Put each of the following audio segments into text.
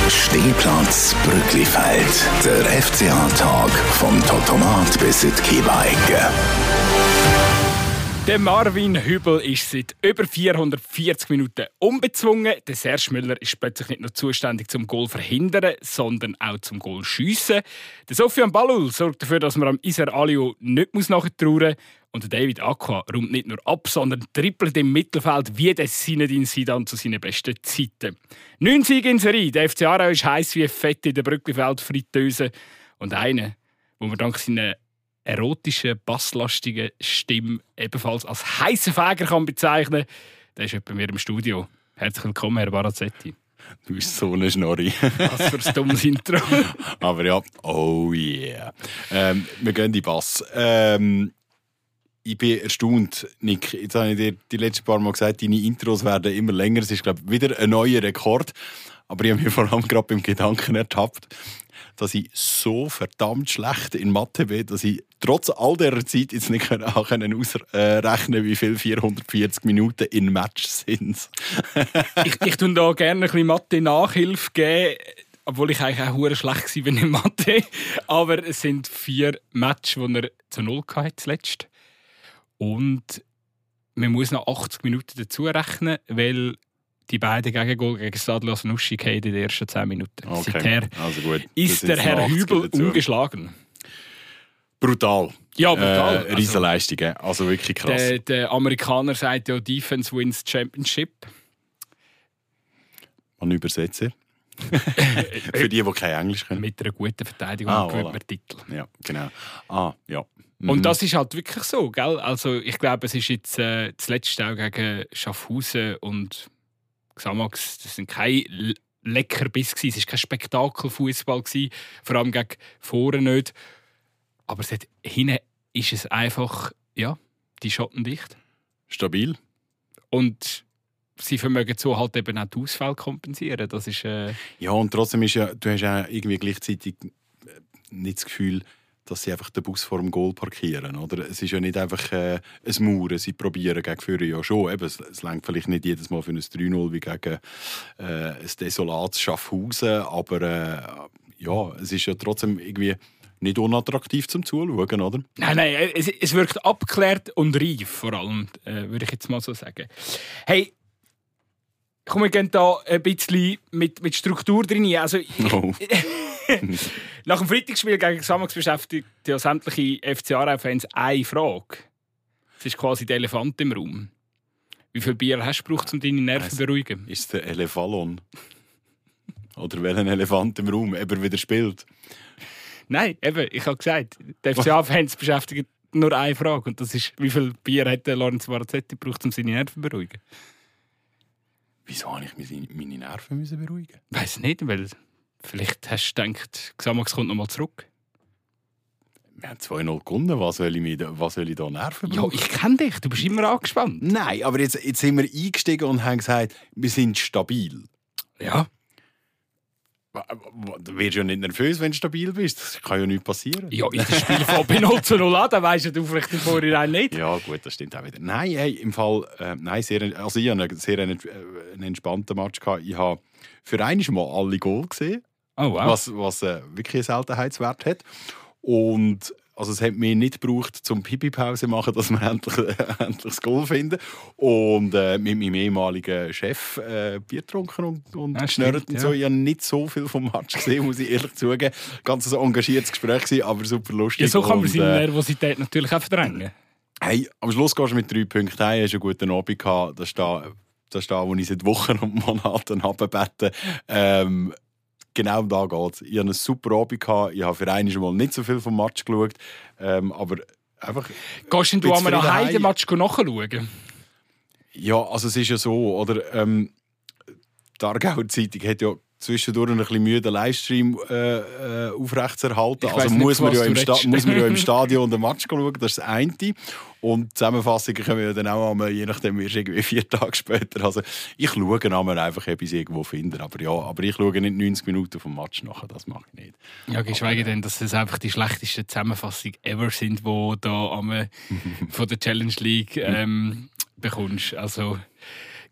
Stehplatz Brücklifeld. Der FCA-Tag vom Totomat bis in die Kiewa-Ecke. Der Marvin Hübel ist seit über 440 Minuten unbezwungen. Der Serge Müller ist plötzlich nicht nur zuständig zum Goal verhindern, sondern auch zum Goal schiessen. Der Sofian Ballul sorgt dafür, dass man am Iser Alio nicht nachtrauern muss. Und der David Aqua räumt nicht nur ab, sondern trippelt im Mittelfeld wie der Zinedine Zidane zu seinen besten Zeiten. 9 Siege in Serie. Der FC Aarau ist heiß wie Fett in der Brücklifeld-Fritteuse. Und einer, wo man dank seiner erotischen, basslastigen Stimme ebenfalls als heissen Fäger kann bezeichnen. Der ist bei mir im Studio. Herzlich willkommen, Herr Barazzetti. Du bist so eine Schnorri. Was für ein dummes Intro. Aber ja, oh yeah. Wir gehen in die Bass. Ich bin erstaunt, Nick. Jetzt habe ich dir die letzten paar Mal gesagt, deine Intros werden immer länger. Es ist, glaube ich, wieder ein neuer Rekord. Aber ich habe mich vor allem gerade beim Gedanken ertappt, dass ich so verdammt schlecht in Mathe bin, dass ich trotz all dieser Zeit jetzt nicht ausrechnen kann, wie viele 440 Minuten in Match sind. ich tue da gerne ein bisschen Mathe-Nachhilfe geben, obwohl ich eigentlich auch verdammt schlecht war in Mathe. Aber es sind 4 Matches, die er zu 0 hatte zuletzt. Und man muss noch 80 Minuten dazu rechnen, weil die beiden Gegengol gegen Stade Nuschi in den ersten 10 Minuten. Okay. Seither also gut. ist der Herr Hübel ungeschlagen. Brutal. Ja, brutal. Riesenleistung. Also wirklich krass. Der Amerikaner sagt ja, Defense wins Championship. Man Übersetzer. Für die kein Englisch können. Mit einer guten Verteidigung gewinnt man Titel. Ja, genau. Ja. Und das ist halt wirklich so, gell? Also ich glaube, es ist jetzt das letzte auch gegen Schaffhausen und Xamax. Das sind keine Leckerbiss gewesen. Es war kein Spektakelfußball gewesen, vor allem gegen vorne nicht. Aber hinten ist es einfach, ja, die Schotten dicht. Stabil. Und sie vermögen so halt eben auch die Ausfälle kompensieren. Das ist, Ja, und trotzdem ist ja, du hast ja irgendwie gleichzeitig nicht das Gefühl, dass sie einfach den Bus vor dem Goal parkieren. Oder? Es ist ja nicht einfach ein Mauern. Sie probieren gegen Führer ja schon. Eben, es reicht vielleicht nicht jedes Mal für ein 3-0 wie gegen ein desolates Schaffhausen. Aber ja, es ist ja trotzdem irgendwie nicht unattraktiv zum Zuschauen, oder? Nein, es wirkt abgeklärt und reif, vor allem, würde ich jetzt mal so sagen. Hey, komm, wir gehen da ein bisschen mit Struktur drin. Also, nach dem Freitagsspiel gegen Xamax beschäftigt ja sämtliche FC Aarau-Fans eine Frage. Das ist quasi der Elefant im Raum. Wie viel Bier hast du gebraucht, um deine Nerven zu beruhigen? Ist es der Elefallon? Oder welchen Elefant im Raum er wieder spielt? Nein, eben, ich habe gesagt, die FCA-Fans beschäftigen nur eine Frage. Und das ist, wie viel Bier hätte Lorenzo Barazzetti gebraucht, um seine Nerven zu beruhigen? Wieso habe ich meine Nerven beruhigen? Ich weiss nicht, weil vielleicht hast du gedacht, Xamax kommt noch mal zurück. Wir haben 2-0 gewonnen. Was soll ich da Nerven brauchen? Ja, ich kenne dich. Du bist immer angespannt. Nein, aber jetzt sind wir eingestiegen und haben gesagt, wir sind stabil. Ja. Du wirst ja nicht nervös, wenn du stabil bist. Das kann ja nichts passieren. Ja, in das Spiel von bei 0-0 an, dann weisst du vielleicht im Vorhinein nicht. Ja, gut, das stimmt auch wieder. Nein, hey, im Fall, ich hatte einen sehr entspannten Match gehabt. Ich habe für einmal mal alle Goal gesehen. Oh, wow. Was wirklich einen Seltenheitswert hat. Und also es hat mich nicht gebraucht, zum Pipi-Pause machen, dass wir endlich das Goal finden. Und mit meinem ehemaligen Chef Bier getrunken und geschnurrt und so. Ich habe nicht so viel vom Match gesehen, muss ich ehrlich zugeben. Ganz ein engagiertes Gespräch gewesen, aber super lustig. Ja, so kann man seine Nervosität natürlich auch verdrängen. Hey, am Schluss gehst du mit 3 Punkten heim, hast einen guten Abend gehabt. Das ist da, wo ich seit Wochen und Monaten abbette. Genau da geht es. Ich hatte einen super Abend gehabt. Ich habe für einmal mal nicht so viel vom Match geschaut. Aber einfach. Gehst du an einem Heidematch nachschauen? Ja, also es ist ja so, oder? Die Aargauer Zeitung hat ja zwischendurch ein bisschen Mühe, den Livestream aufrechtzuerhalten. Also muss man ja im Stadion den Match schauen, das ist das eine. Und die Zusammenfassungen können wir dann auch je nachdem, irgendwie 4 Tage später. Also ich schaue einfach, ob ich es irgendwo finde. Aber ich schaue nicht 90 Minuten vom Match nachher, das mache ich nicht. Ja, geschweige denn, dass das einfach die schlechtesten Zusammenfassungen ever sind, die da von der Challenge League bekommst. Also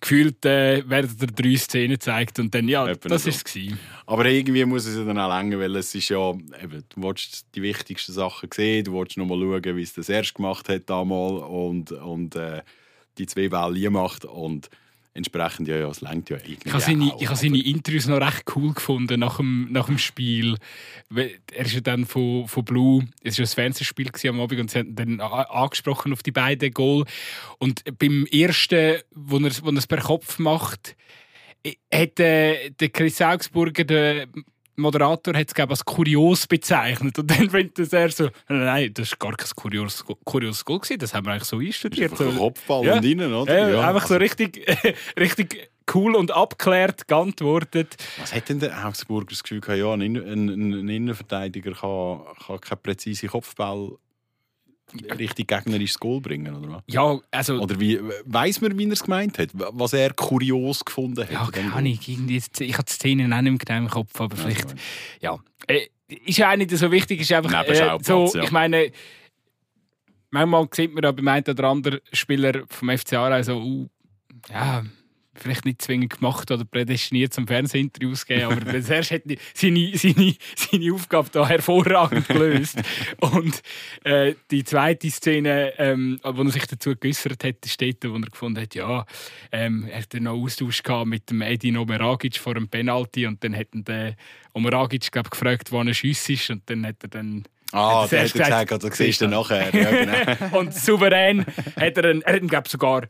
gefühlt werden dir 3 Szenen gezeigt und dann, ja, Eben das so. war es. Aber irgendwie muss es ja dann auch länger, weil es ist ja, eben, du willst die wichtigsten Sachen sehen, du willst noch mal schauen, wie es das erst gemacht hat damals und die 2 Bälle macht und entsprechend, ja, es reicht ja irgendwie. Ich habe seine Interviews noch recht cool gefunden nach dem Spiel. Er ist ja dann von Blue, es war ein Fernsehspiel am Abend und sie haben dann angesprochen auf die beiden Goal. Und beim ersten, wo er es per Kopf macht, hat der Chris Augsburger, der Moderator, hat es als kurios bezeichnet. Und dann findet er so, nein, das war gar kein kurioses Goal gewesen, das haben wir eigentlich so einstudiert. So Kopfball ja. und innen, oder? Ja, einfach so richtig cool und abgeklärt geantwortet. Was hat denn der Augsburger das Gefühl gehabt, ja, ein Innenverteidiger kann keine präzise Kopfball richtig gegnerisches Goal bringen, oder was? Ja, also... Oder weiss man, wie er es gemeint hat? Was er kurios gefunden hat? Ja, keine Ahnung. Ich habe die Szenen auch nicht mehr genau im Kopf, aber vielleicht... Ja. Ist ja auch nicht so wichtig. Ist einfach so, ja. Ich meine, manchmal sieht man ja beim einen oder anderen Spieler vom FC Aarau so, ja, vielleicht nicht zwingend gemacht oder prädestiniert zum Fernsehinterview zu geben, aber zuerst hat seine Aufgabe da hervorragend gelöst. Und die zweite Szene, wo er sich dazu geäussert hat, ist dort, wo er gefunden hat, ja, er hat noch Austausch gehabt mit dem Edin Omeragic vor dem Penalty und dann hat der Omeragic, glaube ich, gefragt, wo er Schuss ist und dann hat er dann... der hat er gesagt, also siehst du nachher. Ja, genau. Und souverän hat er ihn, glaube ich, sogar...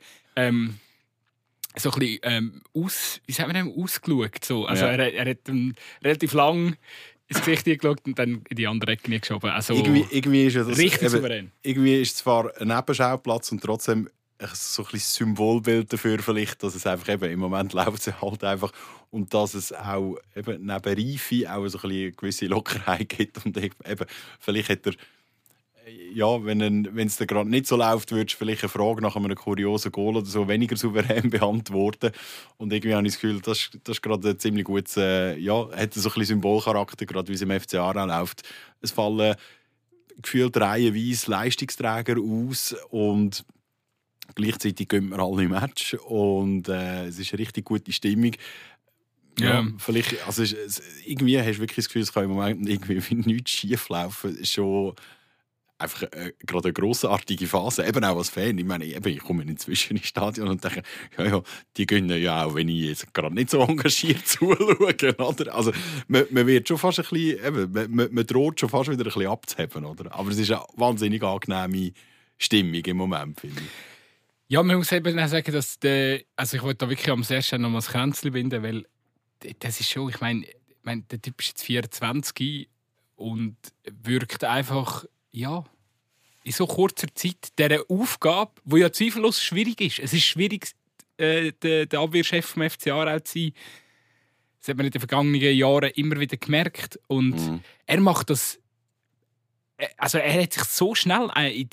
so ein bisschen ausgeschaut. So. Also ja. er hat relativ lang ins Gesicht geschaut und dann in die andere Ecke geschoben. Also irgendwie ist ja das richtig souverän. Irgendwie ist es zwar ein Nebenschauplatz und trotzdem so ein bisschen Symbolbild dafür vielleicht, dass es einfach eben, im Moment läuft es halt einfach und dass es auch eben neben Reife auch so ein bisschen eine gewisse Lockerheit gibt und eben, vielleicht hat er ja, wenn es dir gerade nicht so läuft, würdest du vielleicht eine Frage nach einem kuriosen Goal oder so weniger souverän beantworten. Und irgendwie habe ich das Gefühl, das ist gerade ein ziemlich gutes, hat so ein bisschen Symbolcharakter, gerade wie es im FC Aarau läuft. Es fallen gefühlt reihenweise Leistungsträger aus und gleichzeitig gehen wir alle im Match und es ist eine richtig gute Stimmung. Ja, vielleicht, also irgendwie hast du wirklich das Gefühl, es kann im Moment irgendwie nichts schief laufen. Ist schon einfach gerade eine grossartige Phase, eben auch als Fan. Ich meine, ich komme inzwischen ins Stadion und denke, ja, die gönnen ja auch, wenn ich jetzt gerade nicht so engagiert zuschaue. Oder? Also, man wird schon fast ein bisschen, man droht schon fast wieder ein bisschen abzuheben. Oder? Aber es ist eine wahnsinnig angenehme Stimmung im Moment, finde ich. Ja, man muss eben auch sagen, dass also ich wollte da wirklich am ersten noch mal das Kränzchen binden, weil das ist schon, ich meine, der Typ ist jetzt 24 und wirkt einfach, ja, in so kurzer Zeit dieser Aufgabe, die ja zweifellos schwierig ist. Es ist schwierig, der Abwehrchef vom FC Aarau zu sein. Das hat man in den vergangenen Jahren immer wieder gemerkt. Und er macht das... Also er hat sich so schnell in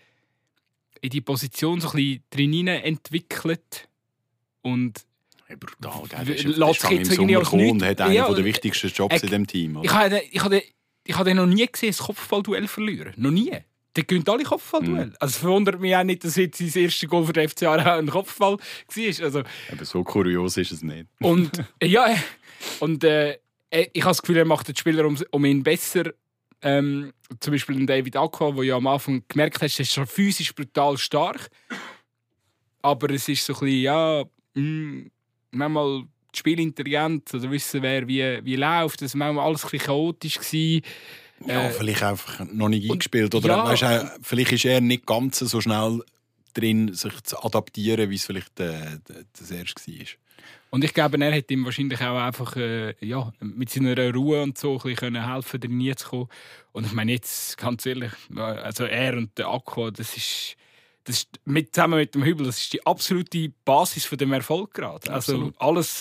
die Position so ein bisschen drin entwickelt. Und brutal, gell? Lässt sich jetzt irgendwie als nichts... hat einen der wichtigsten Jobs in diesem Team. Oder? Ich habe noch nie gesehen, ein Kopfballduell verlieren. Noch nie. Der gewinnt alle Kopfballduell. Also es verwundert mich auch nicht, dass jetzt sein erstes Goal für den FC Aarau ein Kopfball war. Also, aber so kurios ist es nicht. Und ja, und ich habe das Gefühl, er macht den Spieler um ihn besser. Zum Beispiel den David Aqua, der ja am Anfang gemerkt hat, er ist schon physisch brutal stark. Aber es ist so ein bisschen, ja, manchmal Spielintelligenz oder wissen, wer wie läuft. Das war manchmal alles ein bisschen chaotisch gewesen. Ja, vielleicht einfach noch nicht eingespielt. Oder ja, weißt, vielleicht ist er nicht ganz so schnell drin, sich zu adaptieren, wie es vielleicht das erste war. Und ich glaube, er hätte ihm wahrscheinlich auch einfach mit seiner Ruhe und so ein bisschen helfen, da nie zu kommen. Und ich meine jetzt, ganz ehrlich, also er und der Aqua, das ist zusammen mit dem Hübel, das ist die absolute Basis von dem Erfolg gerade. Also alles,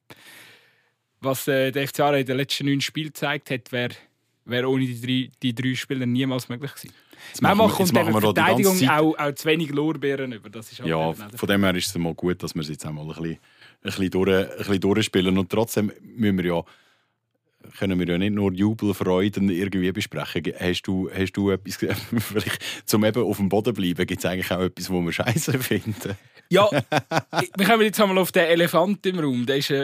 was der FC Aarau in den letzten 9 Spielen gezeigt hat, wäre ohne die drei Spieler niemals möglich gewesen. Manchmal kommt der Verteidigung auch zu wenig Lorbeeren über. Das ist ja, von dem her ist es mal gut, dass wir es jetzt einmal ein bisschen durchspielen. Und trotzdem können wir ja nicht nur Jubelfreuden irgendwie besprechen. Hast du etwas, vielleicht zum eben auf dem Boden bleiben, gibt es eigentlich auch etwas, wo wir scheiße finden? Ja, wir kommen jetzt einmal auf den Elefant im Raum. Der ist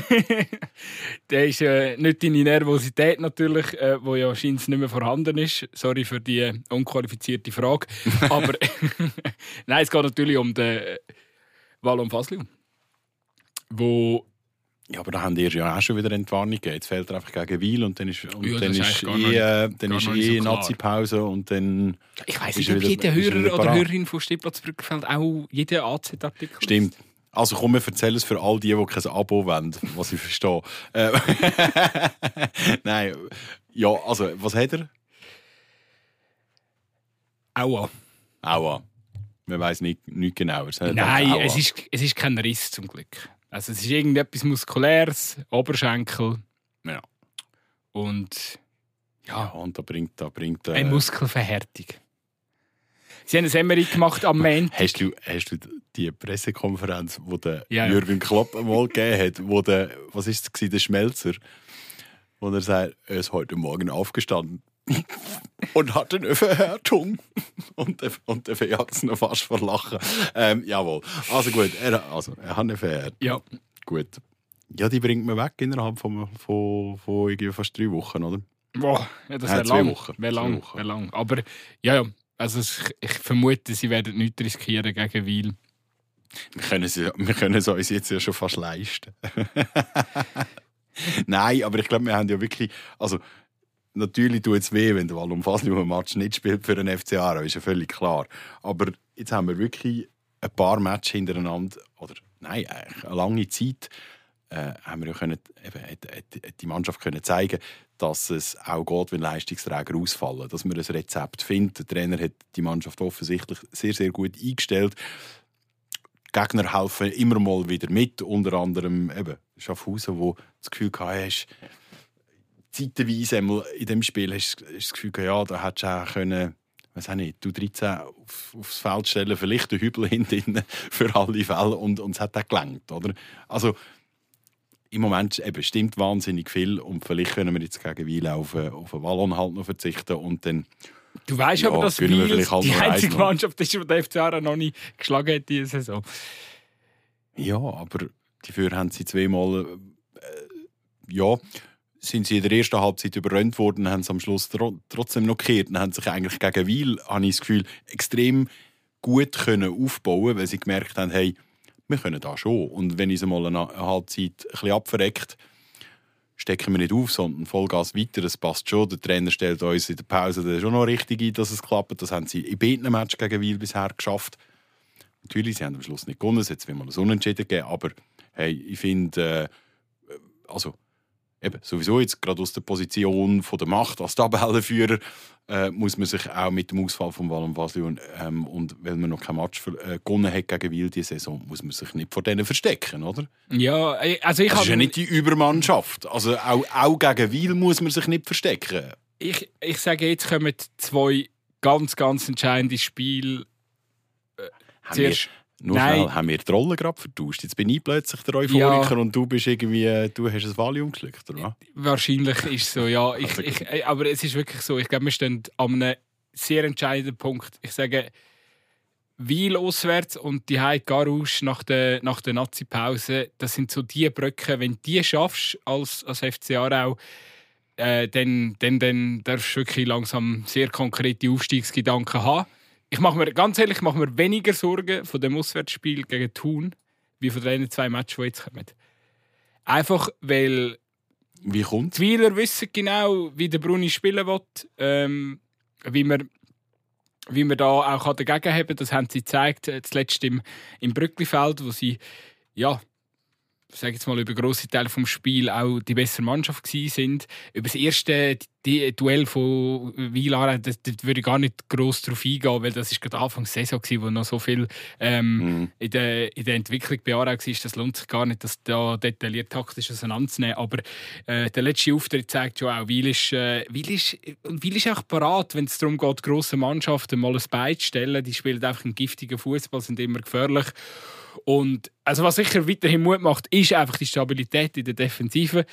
nicht deine Nervosität natürlich, wo ja scheinbar nicht mehr vorhanden ist. Sorry für die unqualifizierte Frage. Aber nein, es geht natürlich um den Wallon Faslion. Wo Ja, aber da haben die ja auch schon wieder Entwarnung gegeben. Jetzt fehlt er einfach gegen Wil und dann ist Nazi-Pause und dann... Ich weiss nicht, ob jeder Hörer oder Hörerin von Stehplatz Brückenfeld auch jeden AZ-Artikel Stimmt. Also komm, wir erzählen es für all die kein Abo wollen, was ich verstehe. Nein, ja, also, was hat er? Aua. Aua. Man weiss nicht genauer. Nein, es ist kein Riss zum Glück. Also es ist irgendetwas Muskuläres, Oberschenkel. Ja. Und und da bringt eine Muskelverhärtung. Sie haben ein MRI gemacht am Montag. Hast du die Pressekonferenz, die der Jürgen Klopp einmal gegeben hat, wo der Schmelzer, wo er sagt, er ist heute Morgen aufgestanden und hatte eine Verhärtung. Und er verjagt es noch fast vor Lachen. Jawohl. Also gut, er hat eine Verhärtung. Ja. Gut. Ja, die bringt man weg innerhalb von irgendwie fast 3 Wochen, oder? Boah, ja, das wäre lang. Wäre lang. Aber ja. Also ich vermute, sie werden nichts riskieren gegen Wil. Wir können es uns jetzt ja schon fast leisten. Nein, aber ich glaube, wir haben ja wirklich... Also, natürlich tut es weh, wenn der Wallon Faslion einen Match nicht spielt für den FC Aarau, ist ja völlig klar. Aber jetzt haben wir wirklich ein paar Matches hintereinander, oder nein, eigentlich eine lange Zeit, haben wir ja können, die Mannschaft können zeigen, dass es auch geht, wenn Leistungsträger ausfallen. Dass man ein Rezept findet. Der Trainer hat die Mannschaft offensichtlich sehr, sehr gut eingestellt. Die Gegner helfen immer mal wieder mit, unter anderem eben Schaffhausen, wo das Gefühl hatte, zeitweise in diesem Spiel hast du das Gefühl, ja, da hättest du auch können, weiß auch nicht, du 13 aufs Feld stellen, vielleicht den Hübel hinten für alle Fälle und es hat auch gelangt, oder? Also im Moment eben, stimmt wahnsinnig viel und vielleicht können wir jetzt gegen Wil auf den Wallon halt noch verzichten und dann... Du weißt aber, dass Wil die einzige Mannschaft ist, die der FC Aarau noch nicht geschlagen hat diese Saison. Ja, aber dafür haben sie zweimal... sind sie in der ersten Halbzeit überrannt worden, haben sie am Schluss trotzdem noch gekehrt und haben sich eigentlich gegen Wil, habe ich das Gefühl, extrem gut aufbauen, weil sie gemerkt haben, hey, wir können das schon. Und wenn uns mal eine Halbzeit ein bisschen abverreckt, stecken wir nicht auf, sondern Vollgas weiter, das passt schon. Der Trainer stellt uns in der Pause schon noch richtig ein, dass es klappt. Das haben sie in beiden Matches gegen Wil bisher geschafft. Natürlich, sie haben am Schluss nicht gewonnen, es hat mal ein Unentschieden gegeben, aber hey, ich finde, eben, sowieso jetzt gerade aus der Position von der Macht als Tabellenführer muss man sich auch mit dem Ausfall von Wallon Faslion und weil man noch kein Match gewonnen hat gegen Wil diese Saison, muss man sich nicht vor denen verstecken, oder? Ja, also das ist ja nicht die Übermannschaft. Also auch gegen Wil muss man sich nicht verstecken. Ich sage, jetzt kommen 2 ganz, ganz entscheidende Spiele. Haben wir die Rolle gerade vertauscht? Jetzt bin ich plötzlich der Euphoriker und du bist irgendwie, du hast ein Valium geschluckt, oder? Wahrscheinlich ist es so, ja. Aber es ist wirklich so, ich glaube, wir stehen an einem sehr entscheidenden Punkt. Ich sage, Wil auswärts und die Garouche nach der Nazi-Pause, das sind so die Brücken, wenn du die schaffst als FC Aarau, dann darfst du wirklich langsam sehr konkrete Aufstiegsgedanken haben. Ich mache mir weniger Sorgen von dem Auswärtsspiel gegen Thun, wie von den 2 Matches, die jetzt kommen. Einfach, weil wie kommt's? Die Wiler wissen genau, wie der Bruni spielen will, wie wir da auch dagegen haben. Das haben sie gezeigt, zuletzt im Brücklifeld, wo sie, ich sage jetzt mal, über grosse Teile des Spiels auch die bessere Mannschaft sind. Über das erste Duell von Wil Aarau, das würde ich gar nicht gross darauf eingehen, weil das war gerade Anfang der Saison, wo noch so viel in der Entwicklung bei Aarau war. Das lohnt sich gar nicht, das da detailliert taktisch auseinanderzunehmen. Aber der letzte Auftritt zeigt schon auch, Wil ist auch parat, wenn es darum geht, grosse Mannschaften mal ein Bein zu stellen. Die spielen einfach einen giftigen Fußball, sind immer gefährlich. Und also was sicher weiterhin Mut macht, ist einfach die Stabilität in der Defensive.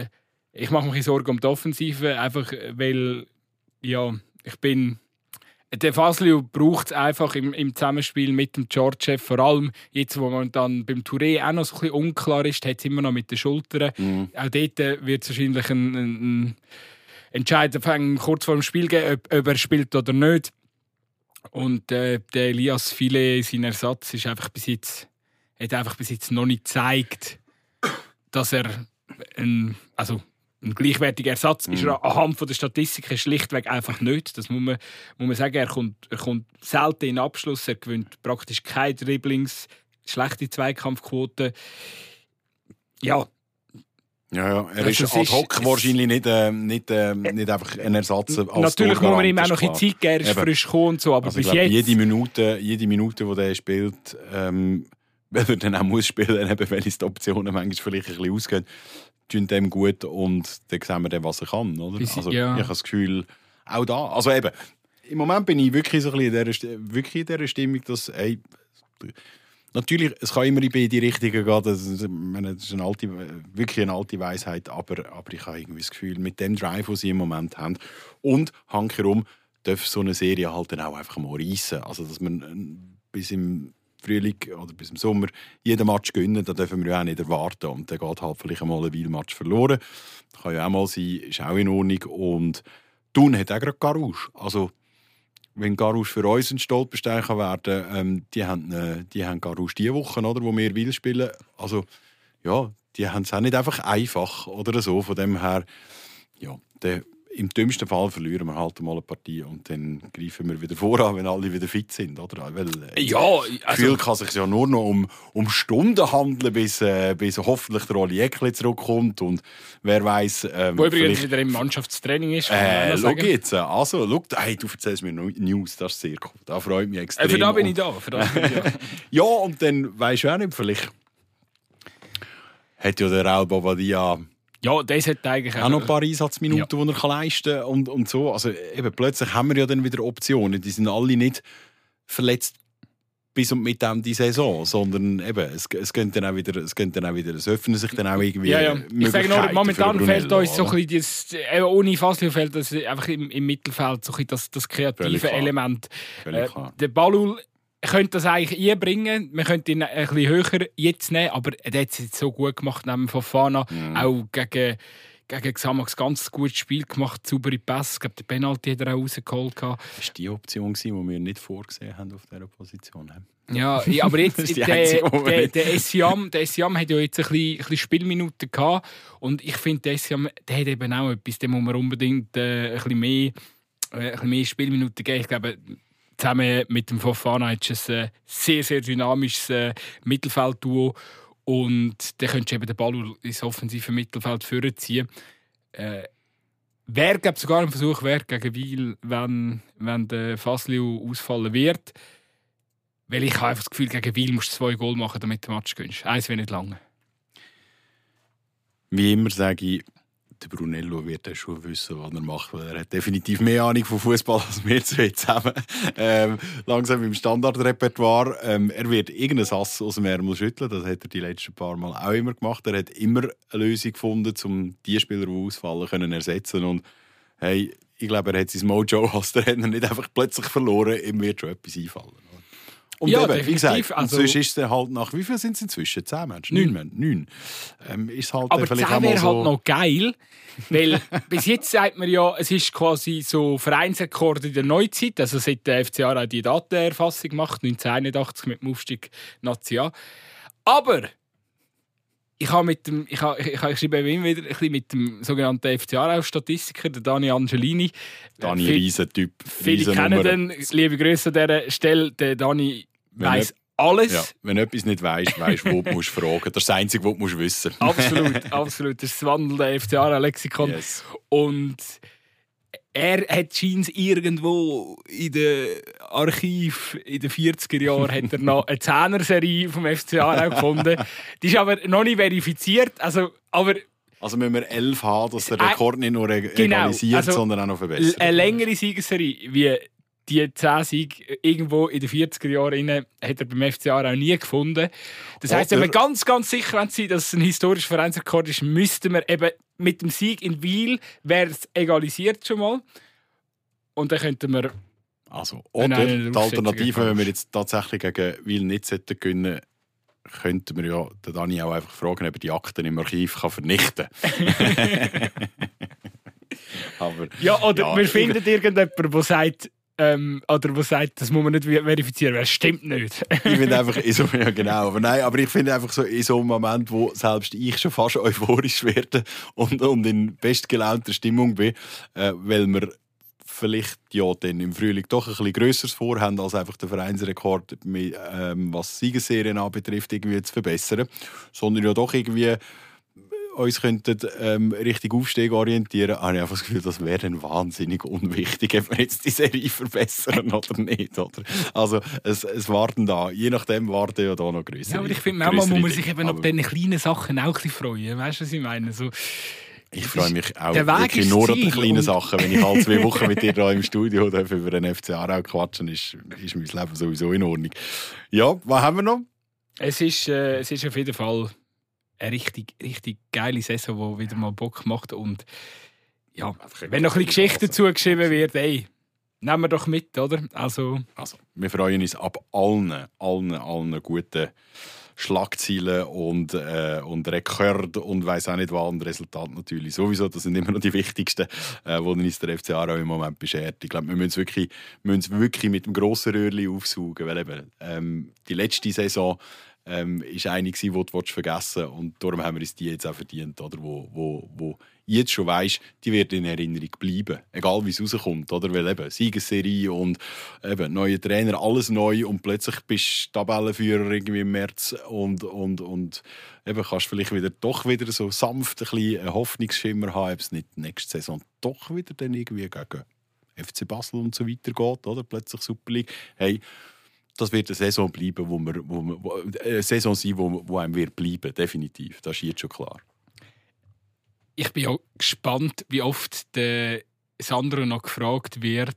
Ich mache mir Sorgen um die Offensive, einfach weil es Der Fazlio braucht es einfach im Zusammenspiel mit dem Georgiev, vor allem jetzt, wo man dann beim Touré auch noch so ein bisschen unklar ist, hat es immer noch mit den Schultern. Auch dort wird es wahrscheinlich ein Entscheid kurz vor dem Spiel geben, ob er spielt oder nicht. Und der Elias File, sein Ersatz, ist einfach bis jetzt noch nicht gezeigt, dass er ein gleichwertiger Ersatz ist. Er anhand der Statistiken schlichtweg einfach nicht. Das muss man sagen. Er kommt selten in den Abschluss. Er gewinnt praktisch keine Dribblings, schlechte Zweikampfquote. Ja. Ja, er ist ad hoc wahrscheinlich nicht einfach ein Ersatz. Natürlich muss man ihm auch noch ein Zeit geben, er ist frisch gekommen und so, aber also bis glaub, jetzt... Jede Minute, die er spielt, weil er dann auch muss spielen, eben, weil die Optionen manchmal vielleicht ein bisschen ausgehen, tun dem gut und dann sehen wir dann, was er kann. Oder? Also, Ich habe das Gefühl, auch da, also eben, im Moment bin ich wirklich so ein bisschen in dieser Stimmung, dass, natürlich, es kann immer in beide Richtungen gehen, das ist wirklich eine alte Weisheit, aber ich habe irgendwie das Gefühl, mit dem Drive, den sie im Moment haben und hankerum, darf so eine Serie halt dann auch einfach mal reissen. Also, dass man bis im Frühling oder bis im Sommer jeden Match gewinnen, das dürfen wir ja auch nicht erwarten. Und dann geht halt vielleicht einmal ein Weilmatch verloren. Das kann ja auch mal sein, ist auch in Ordnung. Und Thun hat auch gerade Garouche. Also, wenn Garouche für uns ein Stolperstein kann werden, die haben Garouche diese Woche, oder, wo wir Wil spielen. Also, ja, die haben es auch nicht einfach einfach oder so. Von dem her, ja, im dümmsten Fall verlieren wir halt mal eine Partie und dann greifen wir wieder voran, wenn alle wieder fit sind. Oder? Weil, Gefühl kann sich ja nur noch um Stunden handeln, bis hoffentlich der Oli Eckli zurückkommt und wer weiss... Wo übrigens wieder im Mannschaftstraining ist. Schau jetzt, also, du erzählst mir News, das ist sehr cool. Da freut mich extrem. Für da bin ich da. Ja, und dann weisst du auch nicht, vielleicht hat ja der Raul Bobadilla... Ja, das hat eigentlich auch noch ein paar Einsatzminuten, die er leisten kann und so. Also eben, plötzlich haben wir ja dann wieder Optionen. Die sind alle nicht verletzt bis und mit Ende Saison, sondern eben, es öffnen sich dann auch irgendwie Ich sage nur, momentan fehlt uns so ein bisschen ohne Fazlio fehlt das einfach im Mittelfeld so ein bisschen das kreative Element. Der Balul könnte das eigentlich einbringen. Man könnte ihn ein bisschen höher jetzt nehmen, aber er hat es jetzt so gut gemacht neben Fofana. Auch gegen Xamax ganz gutes Spiel gemacht, saubere Pässe. Ich glaube, der Penalty hat er auch rausgeholt. Das war die Option, die wir nicht vorgesehen haben auf dieser Position. Ja, aber jetzt der Essiam hat ja jetzt ein bisschen Spielminuten gehabt. Und ich finde, der Essiam der hat eben auch etwas, dem muss man unbedingt ein bisschen mehr Spielminuten geben. Ich glaube, zusammen mit dem Fofana ist es ein sehr, sehr dynamisches Mittelfeldduo. Und dann könntest du eben den Ball ins offensive Mittelfeld vorziehen. Wäre, glaube ich, sogar ein Versuch wert gegen Wil, wenn der Fazlio ausfallen wird. Weil ich habe einfach das Gefühl, gegen Wil musst du 2 Goal machen, damit du den Match gewinnst. Eins wäre nicht lange. Wie immer sage ich, der Brunello wird ja schon wissen, was er macht, weil er hat definitiv mehr Ahnung von Fußball als wir zwei zusammen. Langsam im Standardrepertoire. Er wird irgendein Ass aus dem Ärmel schütteln, das hat er die letzten paar Mal auch immer gemacht. Er hat immer eine Lösung gefunden, um die Spieler, die ausfallen, können ersetzen. Und hey, ich glaube, er hat sein Mojo als Trainer nicht einfach plötzlich verloren, ihm wird schon etwas einfallen. Und ja, eben, wie gesagt, sonst ist es halt nach, wie viel sind es inzwischen? 10 Menschen? 9. Ist halt aber 10 wäre so halt noch geil, weil bis jetzt sagt man ja, es ist quasi so Vereinsrekord in der Neuzeit, also seit der FCA auch die Datenerfassung macht, 1981 mit dem Aufstieg Nazi. Aber ich schreibe immer wieder ein bisschen mit dem sogenannten FCA-Statistiker, der Dani Angelini. Dani, Riesentyp. Viele kennen den. Liebe Grüße an dieser Stelle. Der Dani weiss alles. Ja, wenn du etwas nicht weisst, wo du musst fragen. Das ist das Einzige, was du wissen musst. Absolut. Das ist das wandelnde FCA-Lexikon. Yes. Und er hat scheins irgendwo in den Archiv in den 40er Jahren hat er noch eine 10er-Serie vom FCA gefunden. Die ist aber noch nicht verifiziert. Also müssen wir 11 haben, dass der Rekord nicht nur egalisiert, sondern auch noch verbessert. Eine längere Siegesserie wie die 10 Siege irgendwo in den 40er Jahren hat er beim FCA auch nie gefunden. Das heisst, wenn wir ganz, ganz sicher sein, dass es ein historischer Vereinsrekord ist, müssten wir eben mit dem Sieg in Wil wäre es egalisiert schon mal. Und dann könnten wir Also, oder die Alternative, wenn wir jetzt tatsächlich gegen Wil nicht gewinnen, könnten wir ja den Dani auch einfach fragen, ob er die Akten im Archiv vernichten kann. Aber, ja, oder wir finden irgendjemanden, der sagt, das muss man nicht verifizieren, weil es stimmt nicht. Ich finde einfach, ja genau, aber ich finde einfach so in so einem Moment, wo selbst ich schon fast euphorisch werde und in bestgelaunter Stimmung bin, weil wir vielleicht ja dann im Frühling doch ein bisschen Grösseres vorhaben, als einfach den Vereinsrekord, was Siegesserien anbetrifft, irgendwie zu verbessern, sondern ja doch irgendwie uns könnten richtig Aufstieg orientieren, habe ich einfach das Gefühl, das wäre dann wahnsinnig unwichtig, ob wir jetzt die Serie verbessern oder nicht. Oder? Also es warten da, je nachdem warten ja da noch größere. Ja, aber ich finde, manchmal muss man sich eben auf diese kleinen Sachen auch ein bisschen freuen. Weißt du, was ich meine? So, ich freue mich auch wirklich nur an die kleinen Sachen. Wenn ich alle 2 Wochen mit dir hier im Studio über den FC Aarau quatschen, ist mein Leben sowieso in Ordnung. Ja, was haben wir noch? Es ist auf jeden Fall eine richtig, richtig geile Saison, die wieder mal Bock macht. Und ja, wenn noch ein bisschen Geschichte zugeschrieben wird, ey, nehmen wir doch mit, oder? Also wir freuen uns ab allen guten Schlagzeilen und Rekord und weiss auch nicht was, und Resultate natürlich sowieso. Das sind immer noch die wichtigsten, die uns der FC Aarau im Moment beschert. Ich glaube, wir müssen es wirklich mit dem grossen Röhrchen aufsaugen, weil eben die letzte Saison ist eine, die du vergessen willst. Und darum haben wir uns die jetzt auch verdient, oder? Wo jetzt schon weisst, die wird in Erinnerung bleiben. Egal wie es rauskommt, oder? Weil eben Siegesserie und eben neue Trainer, alles neu, und plötzlich bist du Tabellenführer irgendwie im März und eben kannst vielleicht wieder so sanft ein bisschen einen Hoffnungsschimmer haben, ob es nicht nächste Saison doch wieder dann irgendwie gegen FC Basel und so weiter geht, oder? Plötzlich Super League. Hey, das wird eine Saison bleiben, eine Saison sein, wo einem wird bleiben, definitiv. Das ist jetzt schon klar. Ich bin auch gespannt, wie oft der Sandro noch gefragt wird,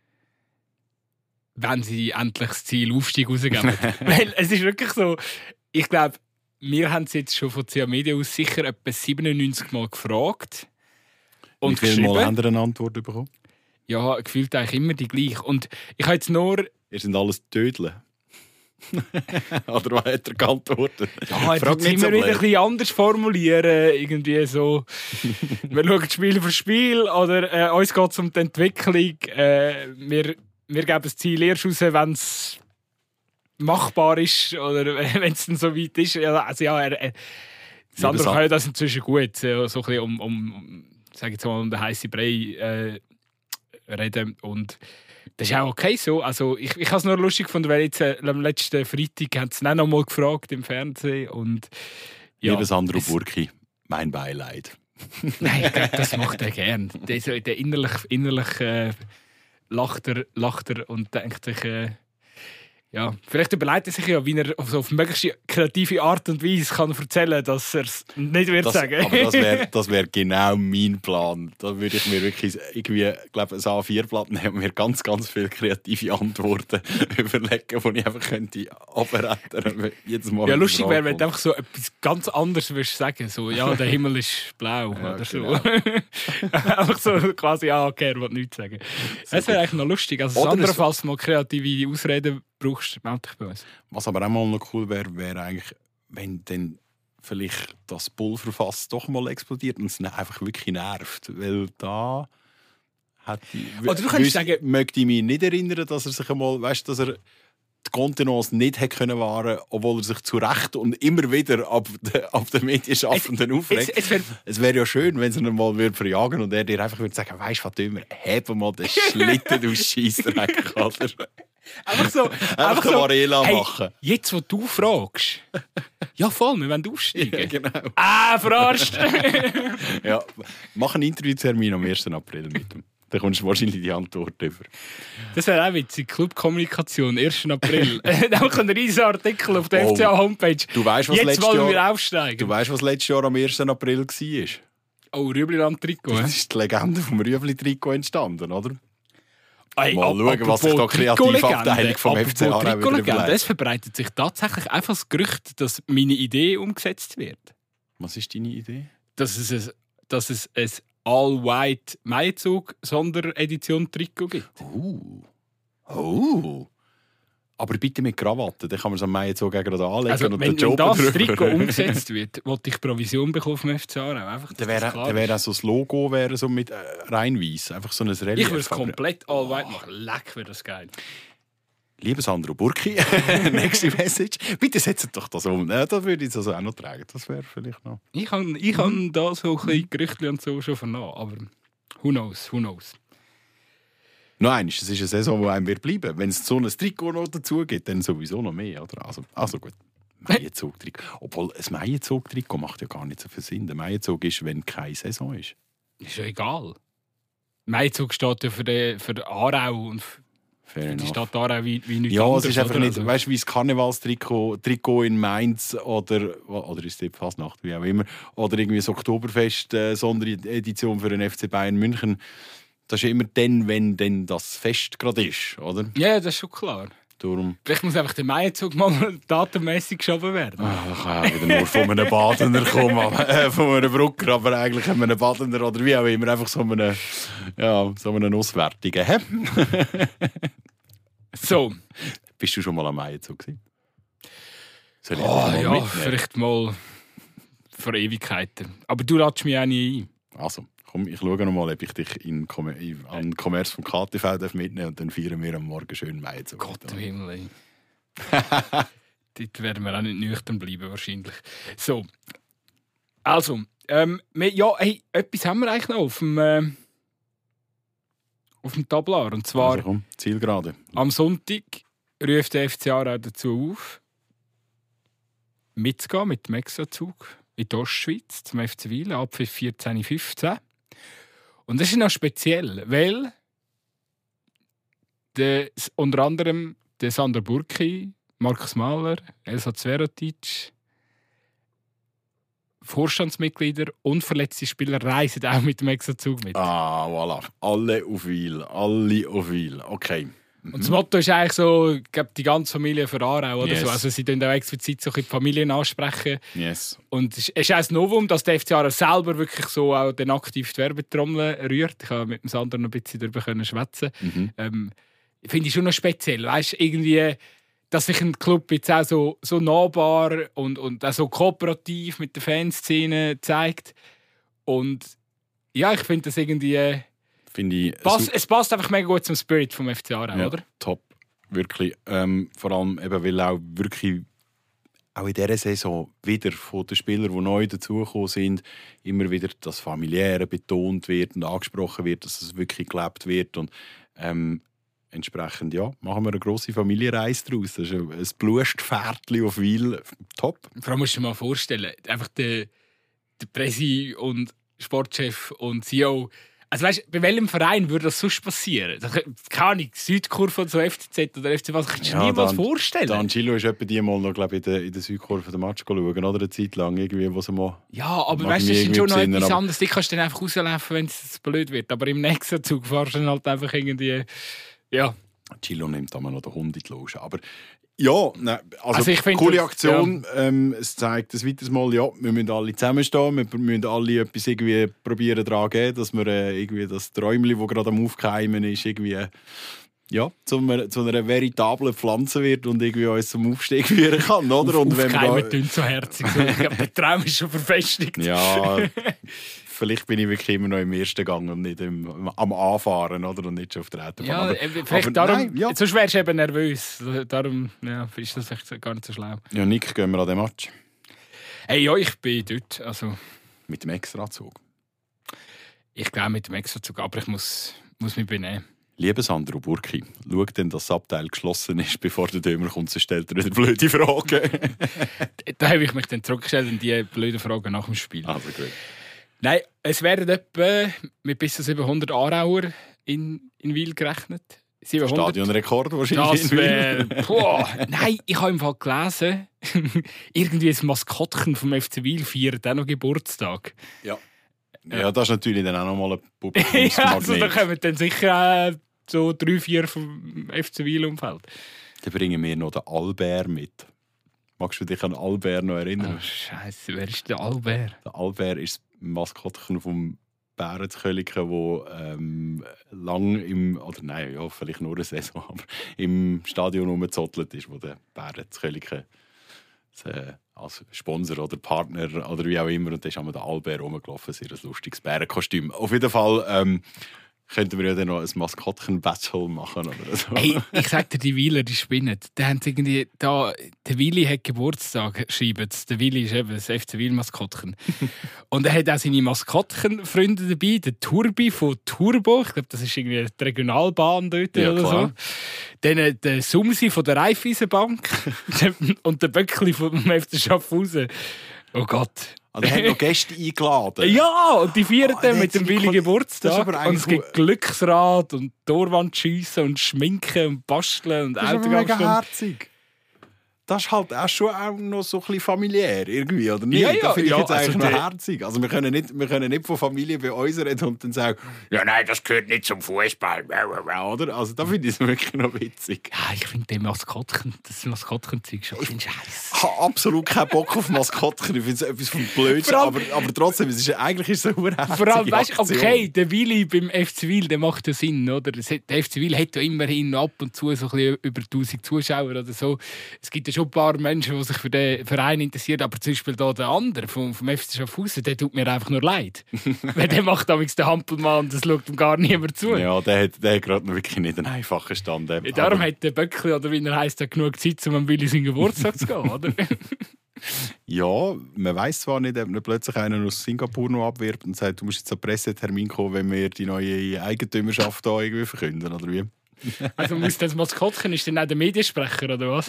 wenn sie endlich das Ziel Aufstieg rausgeben. Weil es ist wirklich so, ich glaube, wir haben es jetzt schon von CA Media aus sicher etwa 97 Mal gefragt. Und wie viele Mal haben Sie eine Antwort bekommen? Ja, gefühlt eigentlich immer die gleiche. Und ich habe jetzt nur... Ihr sind alles Tödle. Oder was hat er geantwortet? Ja, jetzt müssen wir wieder ein bisschen anders formulieren. Irgendwie so, wir schauen Spiel für Spiel, oder uns geht es um die Entwicklung. Wir geben das Ziel erst raus, wenn es machbar ist oder wenn es dann so weit ist. Also ja, Sandro kann das inzwischen gut, so ein bisschen sag jetzt mal, um den heißen Brei reden. Und das ist auch okay so. Also ich habe es nur lustig gefunden, weil jetzt am letzten Freitag haben sie auch noch mal gefragt im Fernsehen. Und, ja, lieber Sandro Burki, mein Beileid. Nein, das macht er gern. Der innerlich lacht er und denkt sich, ja, vielleicht überlegt er sich ja, wie er auf möglichst kreative Art und Weise kann erzählen kann, dass er es nicht wird sagen. Aber das wär genau mein Plan. Da würde ich mir wirklich irgendwie, glaube ich, ein A4-Blatt nehmen und mir ganz, ganz viele kreative Antworten überlegen, die ich einfach könnte abrattern. Ja, lustig wäre, wenn du einfach so etwas ganz anderes würdest sagen. So, ja, der Himmel ist blau, ja, oder so. Genau. Einfach so quasi, ja, okay, er will nichts sagen. Das wäre eigentlich noch lustig. Also andernfalls mal kreative Ausreden brauchst, melde dich bei uns. Was aber auch mal noch cool wäre eigentlich, wenn dann vielleicht das Pulverfass doch mal explodiert und es einfach wirklich nervt. Weil da hat oder du könntest sagen, möchte ich mich nicht erinnern, dass er sich einmal, weißt, dass er die Kontenance nicht hätte können wahren, obwohl er sich zu Recht und immer wieder ab den Medienschaffenden aufregt. Es wäre ja schön, wenn sie ihn mal verjagen und er dir einfach würde sagen, weißt du was, Dümmer, heb mal den Schlitten, du Scheissdreck, oder? Einfach so Varela hey, machen. Jetzt, wo du fragst. Ja, voll, wir wollen aufsteigen. Ja, genau. Verarscht! Ja, mach einen Interviewtermin am 1. April mit ihm. Dann kommst du wahrscheinlich die Antwort über. Das wäre auch witzig. Clubkommunikation, 1. April. Dann kommt ein riesiger Artikel auf der FCA-Homepage. Du weißt, was jetzt wollen wir aufsteigen. Du weißt, was letztes Jahr am 1. April war? Oh, Rübliland-Trikot. Das ist die Legende vom Rübli-Trikot entstanden, oder? Mal schauen, was sich da Kreativabteilung vom FC Aarau wieder überlegt. Es verbreitet sich tatsächlich einfach das Gerücht, dass meine Idee umgesetzt wird. Was ist deine Idee? Dass es ein All-White Maizug Sonderedition Trikot gibt. Oh. Aber bitte mit Krawatte, dann kann man es am Maienzug gegen anlegen Also, und wenn den Job das drüber. Trikot umgesetzt wird, wollte ich Provision bekommen vom FC Aarau. Einfach, Dann wäre auch so das Logo wäre so mit rein weiss. Einfach so ein Relief. ich würde es komplett all white machen. Leck, wäre das geil. Liebe Sandro Burki, nächste Message. Bitte setzt doch das um. Ja, das würde ich also auch noch tragen. Das wäre vielleicht noch... Ich kann da so ein bisschen Gerüchte und so schon vernommen, aber who knows. Noch eines, es ist eine Saison, die einem wird bleiben. Wenn es so ein Trikot noch dazu gibt, dann sowieso noch mehr. Oder? Also gut. Maienzug-Trikot. Obwohl, ein Maienzug-Trikot macht ja gar nicht so viel Sinn. Der Maienzug ist, wenn keine Saison ist. Ist ja egal. Maienzug steht ja für Aarau und für die Stadt Aarau wie nichts ja, anderes. es ist einfach nicht, Also, weißt du, wie das Karnevalstrikot in Mainz oder ist es Fasnacht, wie auch immer, oder irgendwie das Oktoberfest, Sonderedition für den FC Bayern München. Das ist ja immer dann, wenn denn das Fest gerade ist, oder? ja, das ist schon klar. Darum. Vielleicht muss einfach der Maienzug mal datenmäßig geschoben werden. Ich kann ja wieder nur von einem Badener kommen, von einem Brucker, aber eigentlich von einem Badener oder wie auch immer, einfach so einen Auswärtigen. Hä? So. Bist du schon mal am Maienzug gewesen? Soll ich Oh, mal ja, mitnehmen? vielleicht mal vor Ewigkeiten. Aber du ladest mich auch nie ein. Also, komm, ich schaue noch mal, ob ich dich an den Kommerz vom KTV mitnehmen darf und dann feiern wir am Morgen schön Maienzug. Gott im Himmel, ey. Dort werden wir auch nicht nüchtern bleiben, wahrscheinlich. So. Also, etwas haben wir eigentlich noch auf dem Tablar. Und zwar Also komm, Zielgerade. am Sonntag ruft der FC Aarau dazu auf, mitzugehen mit dem Extrazug in die Ostschweiz zum FC Wil, ab 14:15. Und das ist noch speziell, weil unter anderem der Sandro Burki, Markus Mahler, Elsa Zverotic, Vorstandsmitglieder und verletzte Spieler reisen auch mit dem Extrazug mit. Ah, voilà. Alle auf Wil. Okay. Und das Motto ist eigentlich so, ich glaube, die ganze Familie für Aarau oder Yes. so. Also sie tun auch explizit so die Familien ansprechen. Yes. Und es ist auch ein Novum, dass der FC Aarau selber wirklich so auch den aktiv die Werbetrommel rührt. Ich konnte mit dem Sandro noch ein bisschen darüber schwätzen. Finde ich schon noch speziell. Weißt du, irgendwie, dass sich ein Club jetzt auch so nahbar und auch so kooperativ mit der Fanszene zeigt. Und ja, ich finde das irgendwie... es passt einfach mega gut zum Spirit vom FC Aarau, ja, oder? Top. Wirklich. Vor allem eben, weil auch wirklich auch in dieser Saison wieder von den Spielern, die neu dazugekommen sind, immer wieder das Familiäre betont wird und angesprochen wird, dass es wirklich gelebt wird. Und entsprechend, ja, machen wir eine grosse Familienreise daraus. Das ist ein Blustpferdchen auf Wil. Top. Vor allem musst du dir mal vorstellen, einfach der Presi und Sportchef und CEO. Also weißt, bei welchem Verein würde das sonst passieren? Keine Ahnung, Südkurve oder so FCZ oder FC was, kannst du dir niemals vorstellen. Dan Gillo ist etwa die mal noch, glaube ich, in der Südkurve den Match schauen, oder eine Zeit lang, irgendwie, wo sie mal... Ja, aber weißt du, das ist schon noch etwas anderes. Die kannst du dann einfach rauslaufen, wenn es blöd wird. Aber im nächsten Zug fahrst du dann halt einfach irgendwie... Ja. Gillo nimmt da mal noch den Hund in die Loge. Aber ja, also ich find coole das, Aktion. Ja. Es zeigt ein weiteres Mal, ja, wir müssen alle zusammenstehen, wir müssen alle etwas irgendwie probieren daran geben, dass wir irgendwie das Träumchen, das gerade am Aufkeimen ist, irgendwie zu einer veritablen Pflanze wird und irgendwie uns zum Aufstieg führen kann, oder? Und wenn Aufkeimen tönt so herzig. Ich glaube, der Traum ist schon verfestigt. Ja, vielleicht bin ich wirklich immer noch im ersten Gang und nicht am Anfahren, oder? Und nicht schon auf der Autobahn. Ja, vielleicht darum, sonst wärst du eben nervös. Darum ist das vielleicht gar nicht so schlau. Ja, Nick, gehen wir an den Match? Hey, ja, ich bin dort. Also, mit dem Extrazug? Ich glaube mit dem Extrazug, aber ich muss mich benehmen. Lieber Sandro Burki, schau denn, dass das Abteil geschlossen ist, bevor der Dömer kommt, so stellt er wieder blöde Fragen. Da habe ich mich dann zurückgestellt und die blöden Fragen nach dem Spiel. Also gut. Nein, es werden etwa mit bis zu 700 Aarauer in Wil gerechnet. 700. Stadionrekord wahrscheinlich. Das wäre... Nein, ich habe im Fall gelesen, irgendwie das Maskottchen vom FC Wil feiert auch noch Geburtstag. Ja. Ja, das ist natürlich dann auch nochmal ein Publikumsmagnet. Ja, also da kommen dann sicher so 3-4 vom FC Wil-Umfeld. Dann bringen wir noch den Albert mit. Magst du dich an Albert noch erinnern? Oh, Scheiße, wer ist der Albert? Der Albert ist das Maskottchen vom Bärenzköliken, der vielleicht nur eine Saison, aber im Stadion rumgezottelt ist, wo der Bärenzköliken als Sponsor oder Partner oder wie auch immer, und da ist einmal der Albert rumgelaufen, sehr ein lustiges Bärenkostüm. Auf jeden Fall könnten wir ja dann noch ein Maskottchen-Battle machen oder so. Hey, ich sag dir, die Wiler, die spinnen. Der Willi hat Geburtstag, schreiben sie. Der Willi ist eben das FC Wil-Maskottchen. Und er hat auch seine Maskottchenfreunde dabei. Der Turbi von Turbo, ich glaube, das ist irgendwie die Regionalbahn dort oder klar. So. Dann der Sumsi von der Raiffeisenbank und der Böckli vom FC Schaffhausen. Oh Gott. Also er hat noch Gäste eingeladen. Ja, und die feiern dann mit dem Willi Geburtstag. Und es gibt Glücksrad und Torwandschiessen und Schminken und Basteln und Autogrammstunden. Das ist aber mega herzig. Das ist halt auch schon auch noch so ein bisschen familiär irgendwie, oder nicht? Ja, das finde ich jetzt eigentlich also noch herzig. Also wir können nicht von Familie bei uns reden und dann sagen, ja nein, das gehört nicht zum Fußball, oder? Also da finde ich es wirklich noch witzig. Ja, ich finde das Maskottchen-Zeug schon ein Scheiß. Ich habe absolut keinen Bock auf Maskottchen. Ich finde es etwas vom Blödsten, aber trotzdem, eigentlich ist es eine herzige Vor allem, weißt, Aktion. okay, der Willi beim FC Wil, der macht ja Sinn, oder? Der FC Wil hat ja immerhin ab und zu so ein bisschen über 1000 Zuschauer oder so. Es gibt ja schon ein paar Menschen, die sich für den Verein interessieren, aber zum Beispiel da der andere vom FC Schaffhausen, der tut mir einfach nur leid. Weil der macht damals den Hampelmann und das schaut ihm gar niemand zu. Ja, der hat gerade wirklich nicht einen einfachen Stand. Darum hat der Böckli, oder wie er heisst, genug Zeit, um am Willi seinen Geburtstag zu gehen, oder? Ja, man weiss zwar nicht, ob nicht plötzlich einer aus Singapur noch abwirbt und sagt, du musst jetzt einen Pressetermin kommen, wenn wir die neue Eigentümerschaft da irgendwie verkünden, oder wie? Also muss das Maskottchen, ist dann auch der Mediensprecher, oder was?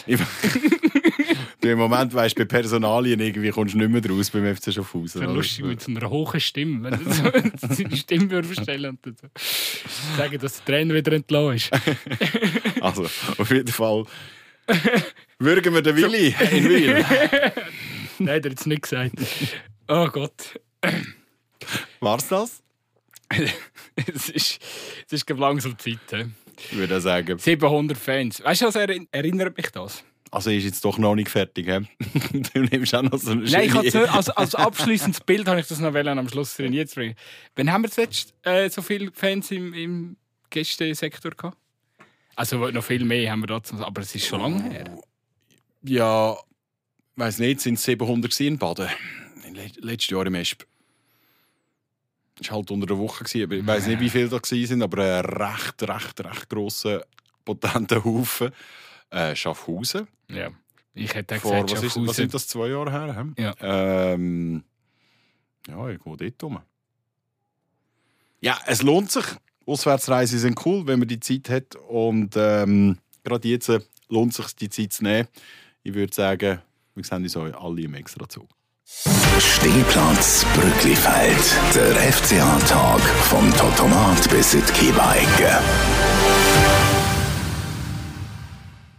Im Moment weisst du, bei Personalien irgendwie kommst du nicht mehr raus beim FC Schaffhausen. Das ist lustig mit so einer hohen Stimme, wenn du so seine Stimme verstellen und so sagen, dass der Trainer wieder entlassen ist. Also, auf jeden Fall würgen wir den Willi in Wil. Nein, der hat es nicht gesagt. Oh Gott. War's das? Es ist langsam Zeit. Ich würde sagen. 700 Fans. Weißt du, was erinnert mich das? Also ist jetzt doch noch nicht fertig, he? Du nimmst auch noch so eine Nein, als abschließendes Bild habe ich das noch am Schluss drin jetzt bringen. Wann haben wir zuletzt so viele Fans im Gästesektor gehabt? Also noch viel mehr haben wir dazu, aber es ist schon lange her. Ja, ich weiss nicht, sind es 700 in Baden? Letztes Jahr im Esp. Es war halt unter der Woche. Ich weiss nicht, wie viele da waren, aber ein recht grosser, potenter Haufen. Schaffhausen. Ja, ich hätte gesagt Schaffhausen. Was sind das, 2 Jahre her? He? Ja. Ja, irgendwo dort rum. Ja, es lohnt sich. Auswärtsreisen sind cool, wenn man die Zeit hat. Und gerade jetzt lohnt es sich, die Zeit zu nehmen. Ich würde sagen, wir sehen uns alle im Extrazug. Stehplatz Brücklifeld. Der FCA-Tag vom Totomat bis in die Kiebeigge.